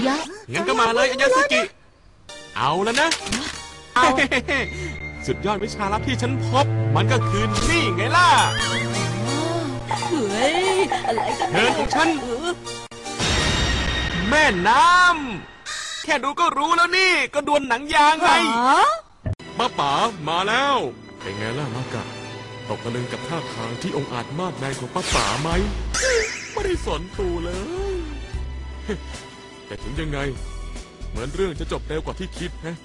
ยะงั้นก็มาเลยอายาสึกิเอาแล้วนะสุดยอดวิชาลับที่ฉันพบมันก็คือนี่ไงล่ะเฮ้ยอะไรกันเทิร์นของฉันแม่น้ำแค่ดูก็รู้แล้วนี่ก็ดวลหนังยางไงป้าป๋ามาแล้วเป็นไงล่ะมากะตกตะลึงกับท่าทางที่องอาจมากมายของป้าป๋าไหมไม่ได้สนตูเลยแต่ถึงยังไงเหมือนเรื่องจะจบเร็วกว่าที่คิดฮะ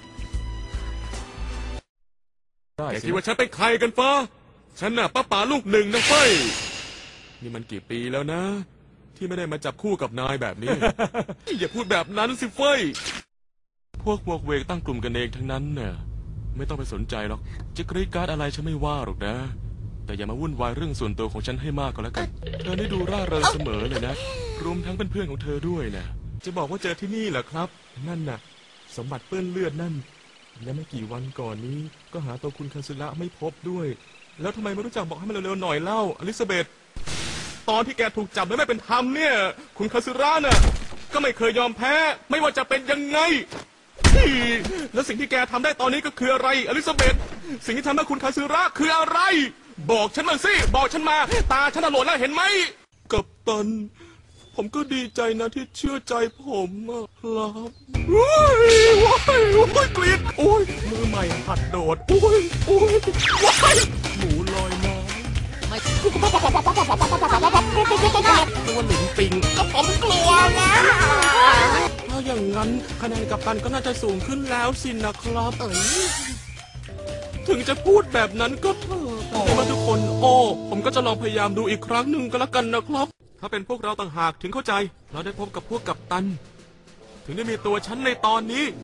แกคิดว่าฉันเป็นใครกันฟ้าฉันน่ะป้าป๋าลูกหนึ่งนะเฟ้ยนี่มันกี่ปีแล้วนะที่ไม่ได้มาจับคู่กับนายแบบนี้ อย่าพูดแบบนั้นสิเฟ้ยพวกเวกตั้งกลุ่มกันเองทั้งนั้นเนี่ยไม่ต้องไปสนใจหรอกจะกรีดการ์ดอะไรฉันไม่ว่าหรอกนะแต่อย่ามาวุ่นวายเรื่องส่วนตัวของฉันให้มากก็แล้วกันเธอได้ดูร่าเริงเสมอเลยนะรวมทั้งเพื่อนๆของเธอด้วยนะจะบอกว่าเจอที่นี่เหรอครับนั่นน่ะสมบัติเปื้อนเลือดนั่นและไม่กี่วันก่อนนี้ก็หาตัวคุณคาซึระไม่พบด้วยแล้วทำไมไม่รู้จักบอกให้มันเร็วๆหน่อยเล่าอลิซาเบธตอนที่แกถูกจับโดยไม่เป็นธรรมเนี่ยคุณคาซึระน่ะก็ไม่เคยยอมแพ้ไม่ว่าจะเป็นยังไงแล้วสิ่งที่แกทำได้ตอนนี้ก็คืออะไรอลิซาเบธสิ่งที่ทำให้คุณคาซึระคืออะไรบอกฉันมาสิบอกฉันมาตาฉันโหลดแล้วเห็นไหมกัปตันผมก็ดีใจนะที่เชื่อใจผมครับโอ้ยกรีดโอ้ยมือใหม่หัดโดดโอ้ยว้ายหมูลอยน้ำตัวหลิงปิงก็ผมกลัวนะถ้าอย่างนั้นคะแนนกัปตันก็น่าจะสูงขึ้นแล้วสินะครับถึงจะพูดแบบนั้นก็เถอะแต่ว่าทุกคนผมก็จะลองพยายามดูอีกครั้งหนึ่งก็แล้วกันนะครับถ้าเป็นพวกเราต่างหากถึงเข้าใจเราได้พบกับพวกกัปตันถึงได้มีตัวฉันในตอนนี้